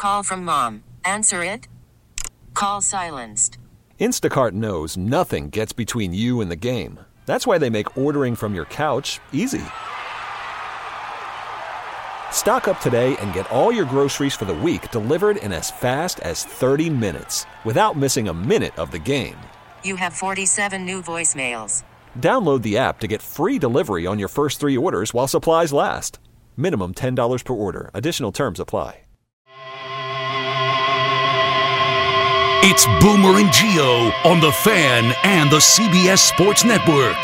call from mom. Answer it. Call silenced. Instacart knows nothing gets between you and the game. That's why they make ordering from your couch easy. Stock up today and get all your groceries for the week delivered in as fast as 30 minutes without missing a minute of the game. You have 47 new voicemails. Download the app to get free delivery on your first 3 orders while supplies last. Minimum $10 per order. Additional terms apply. It's Boomer and Gio on The Fan and the CBS Sports Network.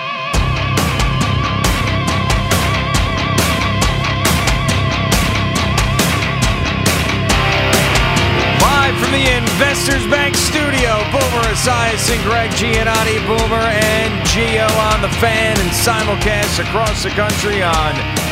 Live from the Investors Bank studio, Boomer Esiason, Greg Giannotti, Boomer and Gio on The Fan and simulcast across the country on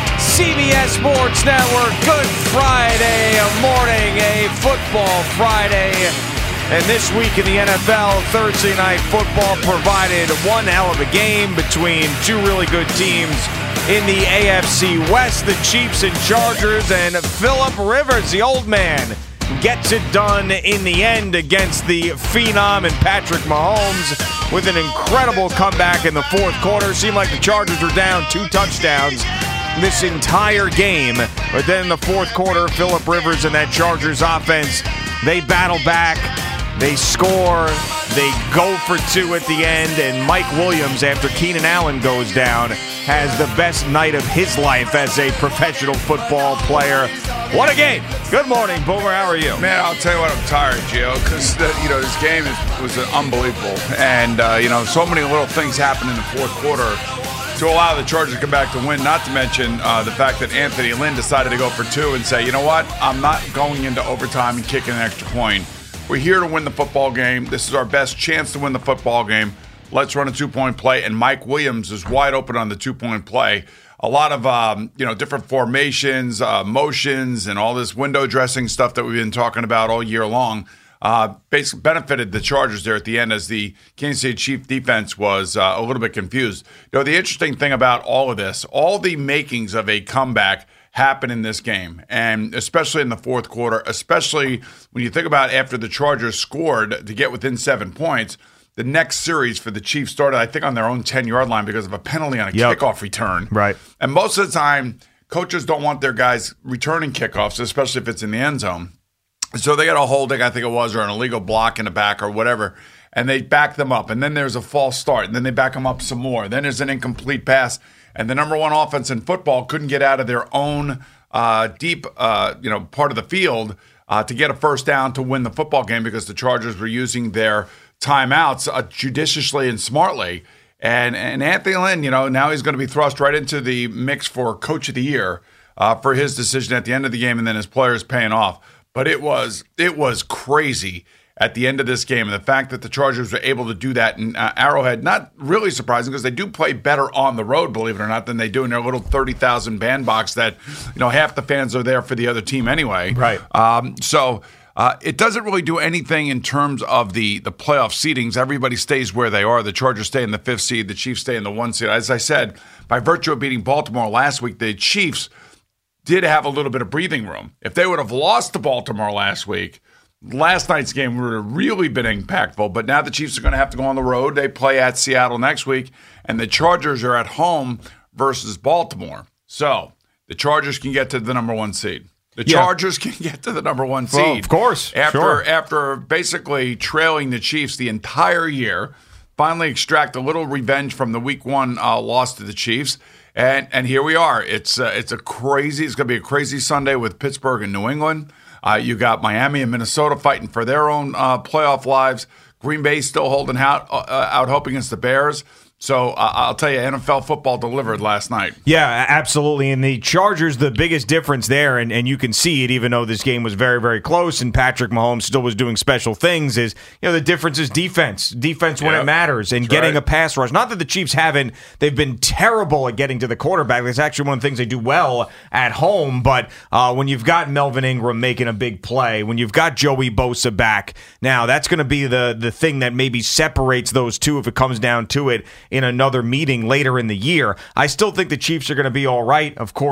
CBS Sports Network. Good Friday morning, a football Friday. And this week in the NFL, Thursday Night Football provided one hell of a game between two really good teams in the AFC West, the Chiefs and Chargers, and Phillip Rivers, the old man, gets it done in the end against the Phenom and Patrick Mahomes with an incredible comeback in the fourth quarter. Seemed like the Chargers were down 2 touchdowns this entire game. But then in the fourth quarter, Phillip Rivers and that Chargers offense, they battle back. They score, they go for 2 at the end, and Mike Williams, after Keenan Allen goes down, has the best night of his life as a professional football player. What a game. Good morning, Boomer. How are you? Man, I'll tell you what, I'm tired, Gio, because this game was unbelievable. And, so many little things happened in the fourth quarter to allow the Chargers to come back to win, not to mention the fact that Anthony Lynn decided to go for 2 and say, you know what, I'm not going into overtime and kicking an extra point. We're here to win the football game. This is our best chance to win the football game. Let's run a 2-point play. And Mike Williams is wide open on the 2-point play. A lot of, different formations, motions, and all this window dressing stuff that we've been talking about all year long basically benefited the Chargers there at the end as the Kansas City Chiefs defense was a little bit confused. The interesting thing about all of this, all the makings of a comeback happen in this game, and especially in the fourth quarter, especially when you think about after the Chargers scored to get within 7 points, the next series for the Chiefs started, I think, on their own 10-yard line because of a penalty on a kickoff return. Right. And most of the time, coaches don't want their guys returning kickoffs, especially if it's in the end zone. So they got a holding, I think it was, or an illegal block in the back or whatever, and they back them up. And then there's a false start, and then they back them up some more. Then there's an incomplete pass. And the number one offense in football couldn't get out of their own deep, part of the field to get a first down to win the football game because the Chargers were using their timeouts judiciously and smartly. And Anthony Lynn, now he's going to be thrust right into the mix for Coach of the Year for his decision at the end of the game, and then his players paying off. But it was crazy at the end of this game. And the fact that the Chargers were able to do that in Arrowhead, not really surprising because they do play better on the road, believe it or not, than they do in their little 30,000 bandbox that, half the fans are there for the other team anyway. Right. So it doesn't really do anything in terms of the playoff seedings. Everybody stays where they are. The Chargers stay in the 5th seed. The Chiefs stay in the 1 seed. As I said, by virtue of beating Baltimore last week, the Chiefs did have a little bit of breathing room. If they would have lost to Baltimore last week, last night's game would have really been impactful, but now the Chiefs are going to have to go on the road. They play at Seattle next week, and the Chargers are at home versus Baltimore. So the Chargers can get to the number 1 seed. The Chargers can get to the number 1 seed. Well, of course. After basically trailing the Chiefs the entire year, finally extract a little revenge from the Week 1 loss to the Chiefs. And here we are. It's going to be a crazy Sunday with Pittsburgh and New England. You got Miami and Minnesota fighting for their own playoff lives. Green Bay still holding out hope against the Bears. So I'll tell you, NFL football delivered last night. Yeah, absolutely. And the Chargers, the biggest difference there, and you can see it even though this game was very, very close and Patrick Mahomes still was doing special things, is the difference is defense. Defense when it matters and getting a pass rush. Not that the Chiefs haven't. They've been terrible at getting to the quarterback. That's actually one of the things they do well at home. But when you've got Melvin Ingram making a big play, when you've got Joey Bosa back, now that's going to be the thing that maybe separates those two if it comes down to it in another meeting later in the year. I still think the Chiefs are going to be all right. Of course,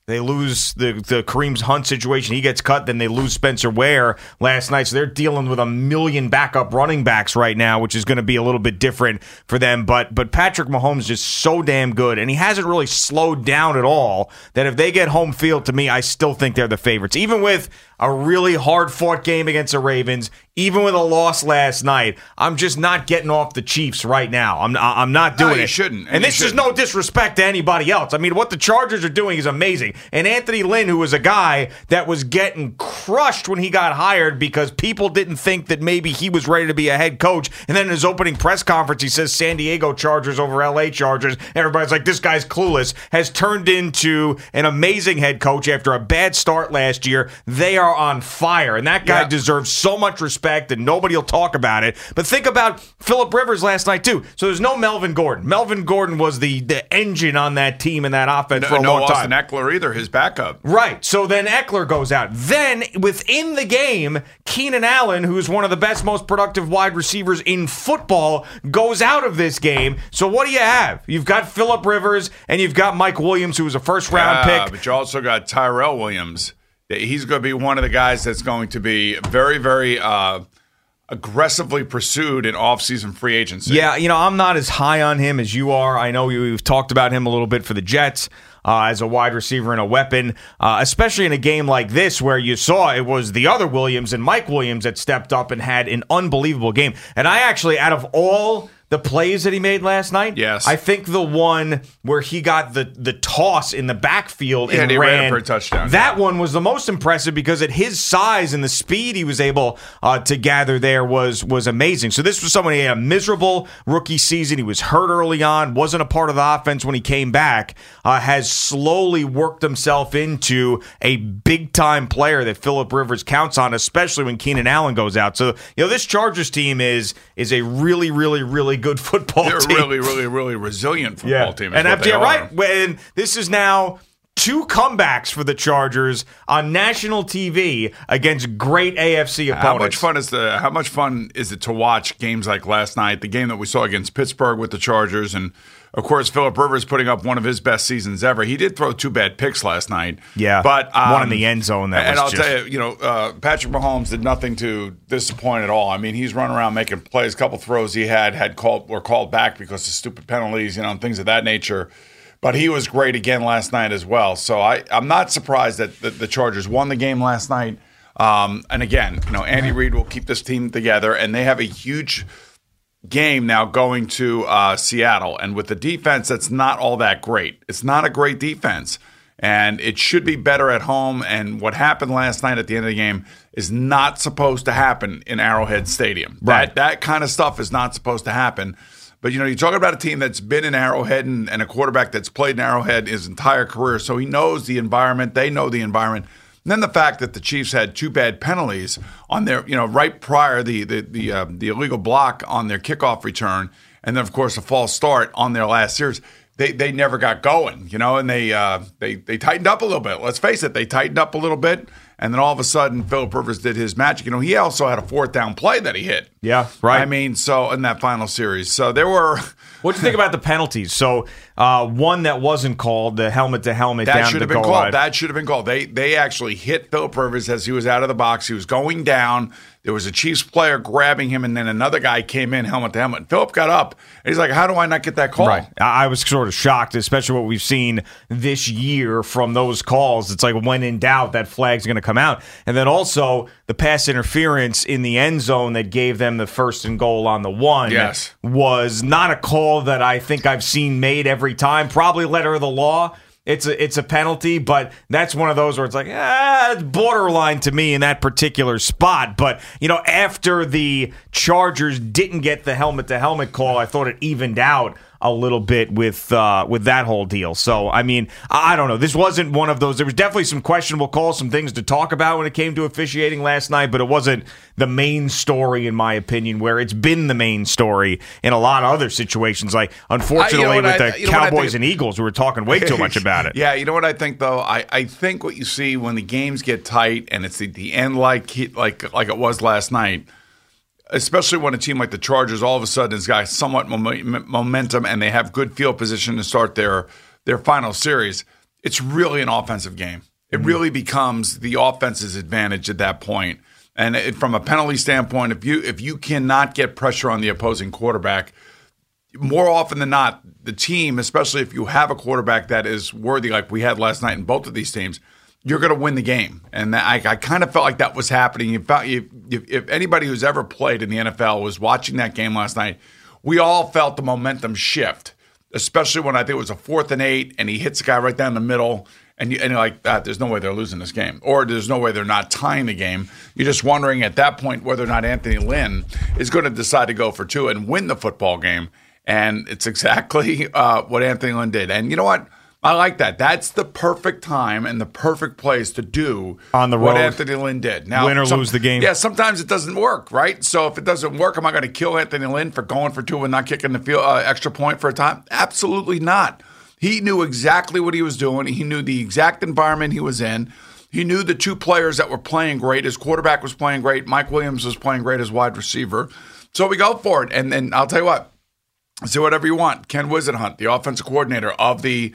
They lose the Kareem Hunt situation. He gets cut. Then they lose Spencer Ware last night. So they're dealing with a million backup running backs right now, which is going to be a little bit different for them. But Patrick Mahomes is just so damn good, and he hasn't really slowed down at all, that if they get home field, to me, I still think they're the favorites. Even with a really hard-fought game against the Ravens, even with a loss last night, I'm just not getting off the Chiefs right now. I'm not doing it. You shouldn't. And this is no disrespect to anybody else. I mean, what the Chargers are doing is amazing. And Anthony Lynn, who was a guy that was getting crushed when he got hired because people didn't think that maybe he was ready to be a head coach. And then in his opening press conference, he says San Diego Chargers over LA Chargers. Everybody's like, this guy's clueless. Has turned into an amazing head coach after a bad start last year. They are on fire. And that guy deserves so much respect, and nobody will talk about it. But think about Phillip Rivers last night, too. So there's no Melvin Gordon. Melvin Gordon was the engine on that team and that offense for a long time. No Austin Eckler either, his backup. Right. So then Eckler goes out. Then within the game, Keenan Allen, who's one of the best, most productive wide receivers in football, goes out of this game. So what do you have? You've got Phillip Rivers and you've got Mike Williams, who was a first-round pick. But you also got Tyrell Williams. He's going to be one of the guys that's going to be very, very aggressively pursued in offseason free agency. Yeah, I'm not as high on him as you are. I know we've talked about him a little bit for the Jets as a wide receiver and a weapon, especially in a game like this where you saw it was the other Williams and Mike Williams that stepped up and had an unbelievable game. And I actually, out of all the plays that he made last night, yes, I think the one where he got the toss in the backfield and he ran for a touchdown. That one was the most impressive because at his size and the speed he was able to gather there was amazing. So this was someone who had a miserable rookie season. He was hurt early on, wasn't a part of the offense when he came back, has slowly worked himself into a big-time player that Phillip Rivers counts on, especially when Keenan Allen goes out. So, this Chargers team is a really, really, really good football team. They're really, really, really resilient football team. And right, when this is now 2 comebacks for the Chargers on national TV against great AFC opponents. How much fun is it to watch games like last night, the game that we saw against Pittsburgh with the Chargers, and of course Phillip Rivers putting up one of his best seasons ever. He did throw 2 bad picks last night. Yeah, but one in the end zone. I'll tell you, Patrick Mahomes did nothing to disappoint at all. I mean, he's running around making plays. A couple throws he were called back because of stupid penalties, and things of that nature. But he was great again last night as well. So I'm not surprised that the Chargers won the game last night. And again, Andy Reid will keep this team together, and they have a huge game now going to Seattle. And with the defense, that's not all that great. It's not a great defense, and it should be better at home. And what happened last night at the end of the game is not supposed to happen in Arrowhead Stadium. Right. That kind of stuff is not supposed to happen. But, you're talking about a team that's been in Arrowhead and a quarterback that's played in Arrowhead his entire career, so he knows the environment. They know the environment. And then the fact that the Chiefs had 2 bad penalties on their, right prior the illegal block on their kickoff return, and then, of course, a false start on their last series. They never got going, and they tightened up a little bit. Let's face it, they tightened up a little bit. And then all of a sudden, Phillip Rivers did his magic. He also had a 4th down play that he hit. Yeah, right. I mean, so in that final series. So there were... What do you think about the penalties? So one that wasn't called, the helmet-to-helmet down should the have been goal called. line. That should have been called. They actually hit Phillip Rivers as he was out of the box. He was going down. There was a Chiefs player grabbing him, and then another guy came in helmet-to-helmet. Phillip got up, and he's like, how do I not get that call? Right. I was sort of shocked, especially what we've seen this year from those calls. It's like when in doubt, that flag's going to come out. And then also the pass interference in the end zone that gave them the 1st and goal on the 1 was not a call that I think I've seen made every time. Probably letter of the law. It's a penalty, but that's one of those where it's like, it's borderline to me in that particular spot. But, after the Chargers didn't get the helmet-to-helmet call, I thought it evened out a little bit with that whole deal. So, I mean, I don't know. This wasn't one of those. There was definitely some questionable calls, some things to talk about when it came to officiating last night, but it wasn't the main story, in my opinion, where it's been the main story in a lot of other situations. Like, unfortunately, with the Cowboys and Eagles, we were talking way too much about it. Yeah, you know what I think, though? I think what you see when the games get tight and it's at the end like it was last night, especially when a team like the Chargers all of a sudden has got somewhat momentum and they have good field position to start their final series, it's really an offensive game. It really becomes the offense's advantage at that point. And from a penalty standpoint, if you cannot get pressure on the opposing quarterback, more often than not, the team, especially if you have a quarterback that is worthy, like we had last night in both of these teams, you're going to win the game. And I kind of felt like that was happening. If anybody who's ever played in the NFL was watching that game last night, we all felt the momentum shift, especially when I think it was a 4th and 8 and he hits the guy right down the middle. And you're like, there's no way they're losing this game. Or there's no way they're not tying the game. You're just wondering at that point whether or not Anthony Lynn is going to decide to go for 2 and win the football game. And it's exactly what Anthony Lynn did. And you know what? I like that. That's the perfect time and the perfect place to do on the road what Anthony Lynn did. Now, win or lose the game. Yeah, sometimes it doesn't work, right? So if it doesn't work, am I going to kill Anthony Lynn for going for 2 and not kicking the field extra point for a time? Absolutely not. He knew exactly what he was doing. He knew the exact environment he was in. He knew the 2 players that were playing great. His quarterback was playing great. Mike Williams was playing great as wide receiver. So we go for it. And then I'll tell you what. Say whatever you want. Ken Whisenhunt, the offensive coordinator of the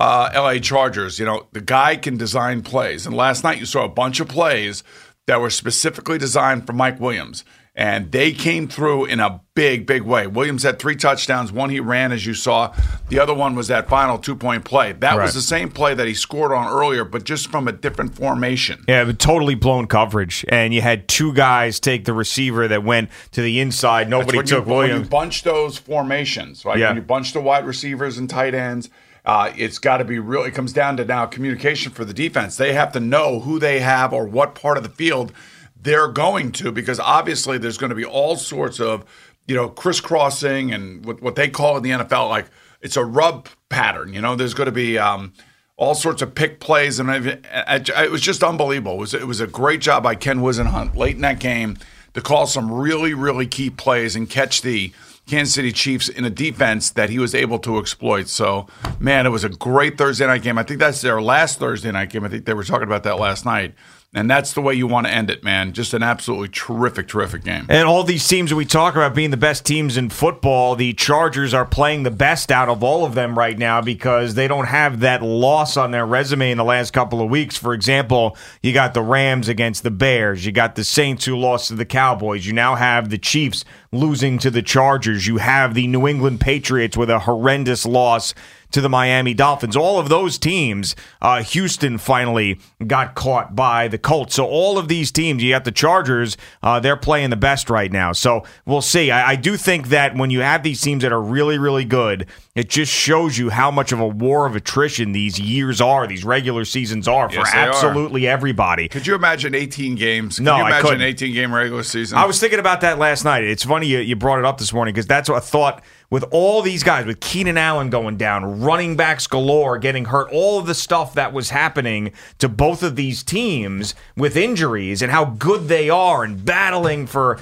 LA Chargers, the guy can design plays. And last night you saw a bunch of plays that were specifically designed for Mike Williams. And they came through in a big, big way. Williams had 3 touchdowns. One he ran, as you saw. The other one was that final 2-point play. That was the same play that he scored on earlier, but just from a different formation. Yeah, but totally blown coverage. And you had 2 guys take the receiver that went to the inside. Nobody took Williams. When you bunch those formations, right? Yeah. When you bunch the wide receivers and tight ends, it's got to be real. It comes down to now communication for the defense. They have to know who they have or what part of the field they're going to, because obviously there's going to be all sorts of, crisscrossing and what they call in the NFL, like it's a rub pattern. There's going to be all sorts of pick plays, and it was just unbelievable. It was a great job by Ken Whisenhunt late in that game to call some really, really key plays and catch the Kansas City Chiefs in a defense that he was able to exploit. So, man, it was a great Thursday night game. I think that's their last Thursday night game. I think they were talking about that last night. And that's the way you want to end it, man. Just an absolutely terrific, terrific game. And all these teams that we talk about being the best teams in football, the Chargers are playing the best out of all of them right now because they don't have that loss on their resume in the last couple of weeks. For example, you got the Rams against the Bears. You got the Saints who lost to the Cowboys. You now have the Chiefs losing to the Chargers. You have the New England Patriots with a horrendous loss to the Miami Dolphins. All of those teams, Houston finally got caught by the Colts. So all of these teams, you got the Chargers, they're playing the best right now. So we'll see. I do think that when you have these teams that are really, really good, it just shows you how much of a war of attrition these years are, these regular seasons are for absolutely everybody. Could you imagine 18 games? No, I couldn't. couldn't. An 18-game regular season? I was thinking about that last night. It's funny you brought it up this morning because that's what I thought. With all these guys, with Keenan Allen going down, running backs galore getting hurt, all of the stuff that was happening to both of these teams with injuries and how good they are and battling for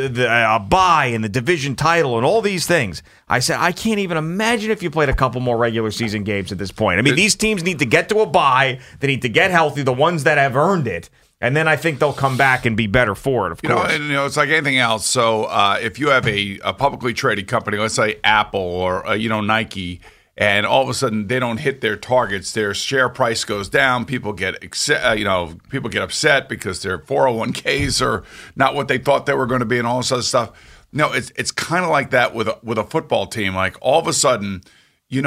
the bye and the division title and all these things. I said, I can't even imagine if you played a couple more regular season games at this point. I mean, these teams need to get to a bye. They need to get healthy, the ones that have earned it. And then I think they'll come back and be better for it, of course. It's like anything else. So if you have a publicly traded company, let's say Apple or, Nike, and all of a sudden they don't hit their targets, their share price goes down, people get upset because their 401ks are not what they thought they were going to be and all this other stuff. No, it's kind of like that with a football team. Like all of a sudden, you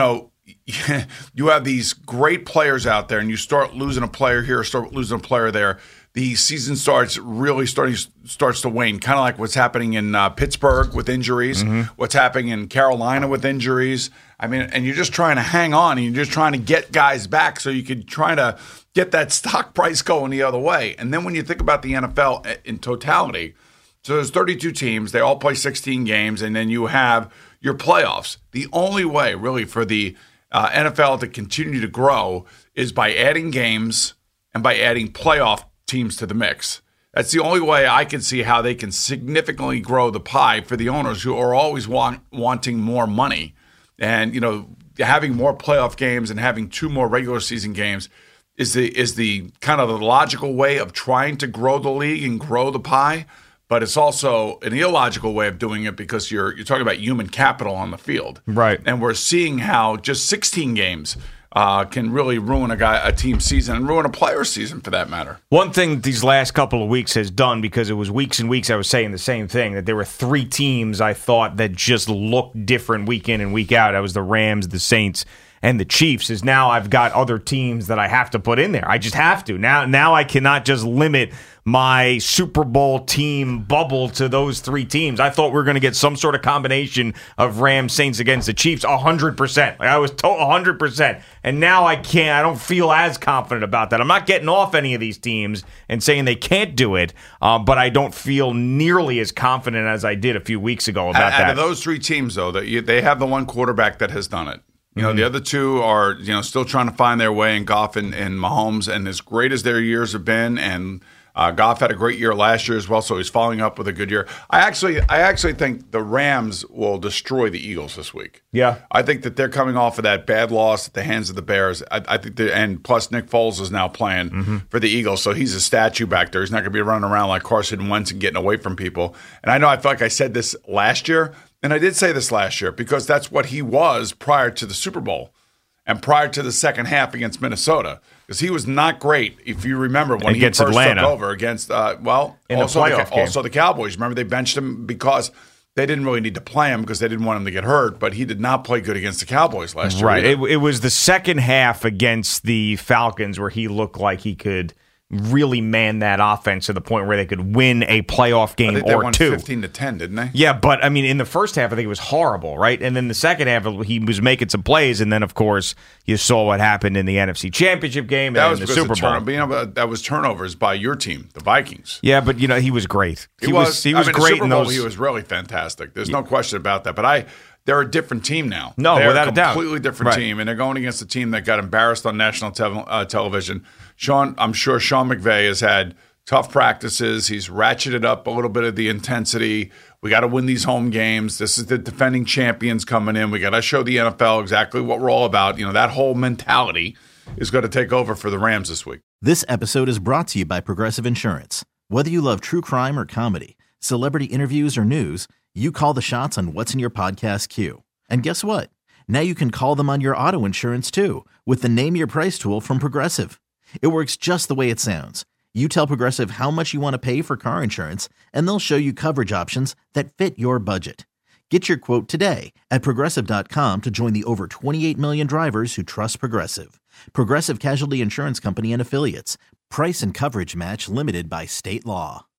have these great players out there and you start losing a player here, start losing a player there. The season starts to wane, kind of like what's happening in Pittsburgh with injuries, what's happening in Carolina with injuries. I mean, and you're just trying to hang on and you're just trying to get guys back so you can try to get that stock price going the other way. And then when you think about the NFL in totality, so there's 32 teams, they all play 16 games, and then you have your playoffs. The only way really for the NFL to continue to grow is by adding games and by adding playoff teams to the mix. That's the only way I can see how they can significantly grow the pie for the owners who are always wanting more money. And, having more playoff games and having 2 more regular season games is the kind of the logical way of trying to grow the league and grow the pie. But it's also an illogical way of doing it because you're talking about human capital on the field. Right. And we're seeing how just 16 games can really ruin a team season and ruin a player's season for that matter. One thing these last couple of weeks has done, because it was weeks and weeks I was saying the same thing, that there were 3 teams I thought that just looked different week in and week out. That was the Rams, the Saints, and the Chiefs. Is now I've got other teams that I have to put in there. I just have to. Now I cannot just limit my Super Bowl team bubble to those 3 teams. I thought we were going to get some sort of combination of Rams, Saints against the Chiefs 100%. Like I was told 100%. And now I don't feel as confident about that. I'm not getting off any of these teams and saying they can't do it, but I don't feel nearly as confident as I did a few weeks ago about that. Out of those 3 teams, though, they have the one quarterback that has done it. You know, the other 2 are, still trying to find their way in Goff and Mahomes. And as great as their years have been, and Goff had a great year last year as well, so he's following up with a good year. I actually think the Rams will destroy the Eagles this week. Yeah. I think that they're coming off of that bad loss at the hands of the Bears. I think and plus Nick Foles is now playing for the Eagles, so he's a statue back there. He's not going to be running around like Carson Wentz and getting away from people. And I know I feel like I said this last year, and I did say this last year because that's what he was prior to the Super Bowl and prior to the second half against Minnesota. Because he was not great, if you remember, when he first Atlanta. took over against, in the playoff game. Also the Cowboys. Remember, they benched him because they didn't really need to play him because they didn't want him to get hurt, but he did not play good against the Cowboys last year. Right. It was the second half against the Falcons where he looked like he could really man that offense to the point where they could win a playoff game I think they or won 2. 15-10, didn't they? Yeah, but I mean, in the first half, I think it was horrible, right? And then the second half, he was making some plays, and then, of course, you saw what happened in the NFC Championship game and in the Super Bowl. That was turnovers by your team, the Vikings. Yeah, but he was great. He was great Super in Bowl, those. He was really fantastic. There's no question about that. But they're a different team now. No, they're without a doubt. Completely different team, and they're going against a team that got embarrassed on national television. I'm sure Sean McVay has had tough practices. He's ratcheted up a little bit of the intensity. We got to win these home games. This is the defending champions coming in. We got to show the NFL exactly what we're all about. That whole mentality is going to take over for the Rams this week. This episode is brought to you by Progressive Insurance. Whether you love true crime or comedy, celebrity interviews or news, you call the shots on what's in your podcast queue. And guess what? Now you can call them on your auto insurance too with the Name Your Price tool from Progressive. It works just the way it sounds. You tell Progressive how much you want to pay for car insurance, and they'll show you coverage options that fit your budget. Get your quote today at Progressive.com to join the over 28 million drivers who trust Progressive. Progressive Casualty Insurance Company and Affiliates. Price and coverage match limited by state law.